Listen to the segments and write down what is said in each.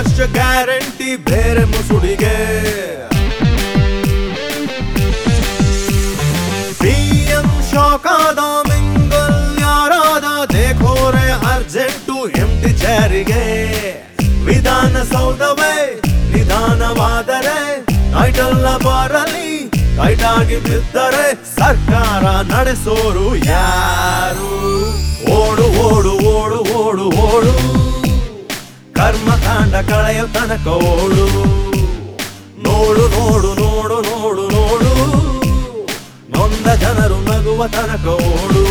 ವರ್ಷ ಗ್ಯಾರಂಟಿ ಬೇರೆ ಮುಸುಡಿಗೆ PM ಶಾಕ್ ಆದ ಮಿಂಗಲ್ ಯಾರಾದ ದೇಖೋರೆ ಅರ್ಜೆಂಟು ಎಂಟಿ ಚೇರಿಗೆ ವಿಧಾನಸೌಧವೇ ನಿಧಾನವಾದರೆ ನೈಟಲ್ಲ ಬರಲಿ ಟೈಟಾಗಿ ಬಿದ್ದರೆ ಸರ್ಕಾರ ನಡೆಸೋರು ಯಾರು ಓಡು ಓಡು ಓಡು ಓಡು ಓಡು ಕರ್ಮಕಾಂಡ ಕಳೆಯ ತನಕ ಓಡು ನೋಡು ನೋಡು ನೋಡು ನೋಡು ನೋಡು ನೊಂದ ಜನರು ನಗುವ ತನಕ ಓಡು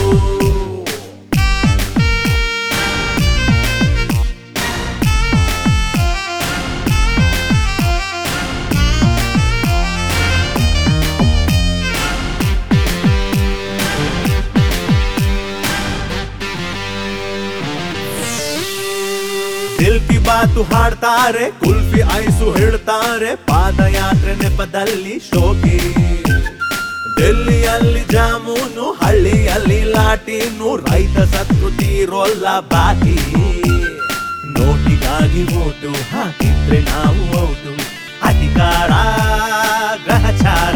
ದಿಲ್ ಕಿ ಬಾತು ಹಾಡ್ತಾರೆ ಕುಲ್ಫಿ ಐಸು ಹೇಳ್ತಾರೆ ಪಾದಯಾತ್ರೆ ನೆಪದಲ್ಲಿ ಶೋಕಿ ಡೆಲ್ಲಿಯಲ್ಲಿ ಜಾಮೂನು ಹಳ್ಳಿಯಲ್ಲಿ ಲಾಟೀನು ರೈತ ಸತ್ತು ತೀರೋಲ್ಲ ಬಾಕಿ ನೋಟಿಗಾಗಿ ಓಟು ಹಾಕಿದ್ರೆ ನಾವು ಔಟು ಅಧಿಕಾರ ಗ್ರಹಚಾರ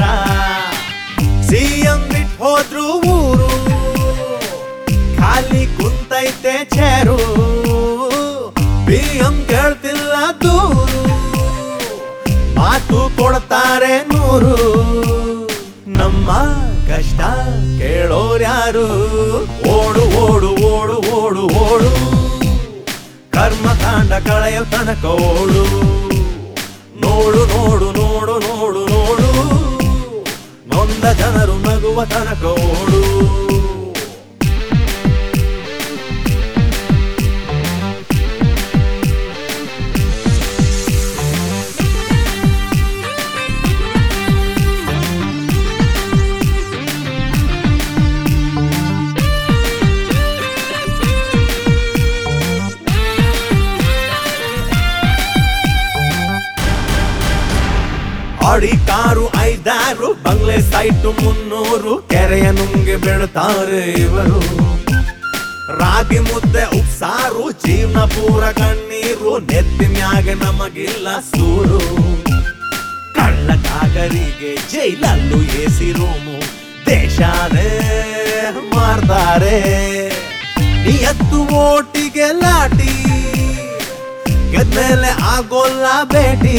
CM ಬಿಟ್ಟು ಹೋದ್ರು ಊರು ಖಾಲಿ ಕುಂತೈತೆ ಚೇರು PM ಕೇಳ್ತಿಲ್ಲ ದೂರು ಮಾತು ಕೊಡ್ತಾರೆ 100 ನಮ್ಮ ಕಷ್ಟ ಕೇಳೋರ್ಯಾರು ಓಡು ಓಡು ಓಡು ಓಡು ಓಡು ಕರ್ಮಕಾಂಡ ಕಳೆಯ ತನಕ ಓಡು ನೋಡು ನೋಡು ನೋಡು ನೋಡು ನೋಡು ನೊಂದ ಜನರು ನಗುವ ತನಕ ಓಡು ಆಡಿ ಕಾರು 5 ಬಂಗ್ಲೆ ಸೈಟು 300 ಕೆರೆಯ ನುಂಗೆ ಬೆಳ್ತಾರೆ ಇವರು ರಾಗಿ ಮುದ್ದೆ ಉಪ್ಸಾರು ಜೀವನ ಪೂರ ಕಣ್ಣೀರು ನೆತ್ತಿ ಮ್ಯಾಗೆ ನಮಗಿಲ್ಲ ಸೂರು ಕಳ್ಳ ಕಾಗರಿಗೆ ಜೈಲಲ್ಲೂ AC ರೂಮು ದೇಶಾನೇ ಮಾರ್ತಾರೆ ನಿಯತ್ತು ಓಟಿಗೆ ಲಾಟಿ ಗೆದ್ಮೇಲೆ ಆಗೋಲ್ಲ ಭೇಟಿ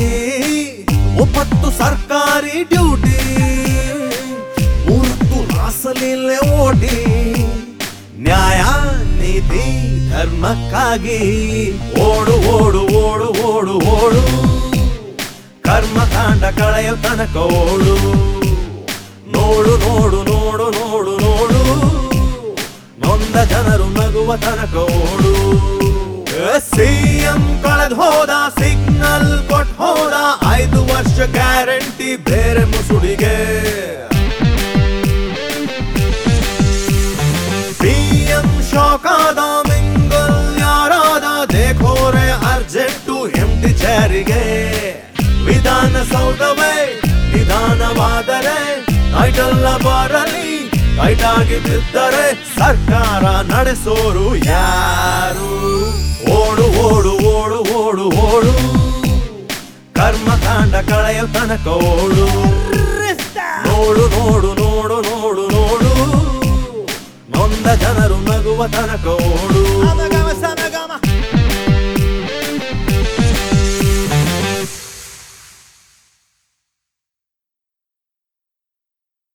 9 ಸರ್ಕಾರಿ ಡ್ಯೂಟಿ 3 ರಾಸಲೀಲೆ ಓಟಿ ನ್ಯಾಯ ನೀತಿ ಧರ್ಮಕ್ಕಾಗಿ ಓಡು ಓಡು ಓಡು ಓಡು ಓಡು ಕರ್ಮಕಾಂಡ ಕಳೆಯ ತನಕ ಓಡು ನೋಡು ನೋಡು ನೋಡು ನೋಡು ನೋಡು ನೊಂದ ಜನರು ನಗುವ ತನಕ ಓಡು CM ಕಳೆದ್ ಹೋದ ಸಿಗ್ನಲ್ ಕೊಟ್ಟು ಹೋದ 5 ವರ್ಷ ಗ್ಯಾರಂಟಿ ಬೇರೆ ಮುಸುಡಿಗೆ PM ಶಾಕ್ ಆದ ಮಿಂಗಲ್ ಯಾರಾದ ದೇಖೋರೆ ಅರ್ಜೆಂಟು ಎಂಟಿ ಚೇರಿಗೆ ವಿಧಾನಸೌಧವೇ ನಿಧಾನವಾದರೆ ನೈಟಲ್ಲ ಬರಲಿ ಟೈಟಾಗಿ ಬಿದ್ದರೆ ಸರ್ಕಾರ ನಡೆಸೋರು ಯಾರು ಓಡು ಓಡು ಓಡು ಓಡು ಓಡು ಕರ್ಮಕಾಂಡ ಕಳೆಯ ತನಕ ಓಡು ನೋಡು ನೋಡು ನೋಡು ನೋಡು ನೋಡು ನೊಂದ ಜನರು ನಗುವ ತನಕ ಓಡು